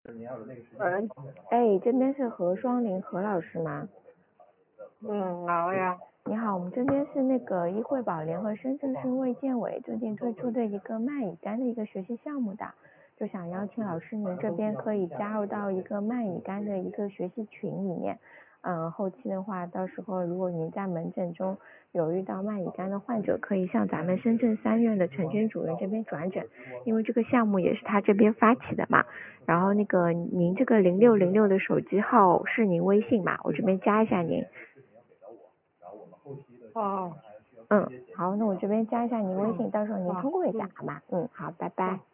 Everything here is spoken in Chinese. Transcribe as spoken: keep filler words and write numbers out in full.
喂， 哎，这边是何双林何老师吗？ 嗯，好呀。 你好，我们这边是那个医惠宝联合深圳市卫健委最近推出的一个慢乙肝的一个学习项目的，就想邀请老师您这边可以加入到一个慢乙肝的一个学习群里面。嗯，后期的话，到时候如果您在门诊中有遇到慢乙肝的患者，可以向咱们深圳三院的陈军主任这边转诊，因为这个项目也是他这边发起的嘛。然后那个您这个零六零六的手机号是您微信嘛？我这边加一下您。 哦。 嗯，好，那我这边加一下您微信，到时候您啊通过一下，好吗？嗯，好，拜拜。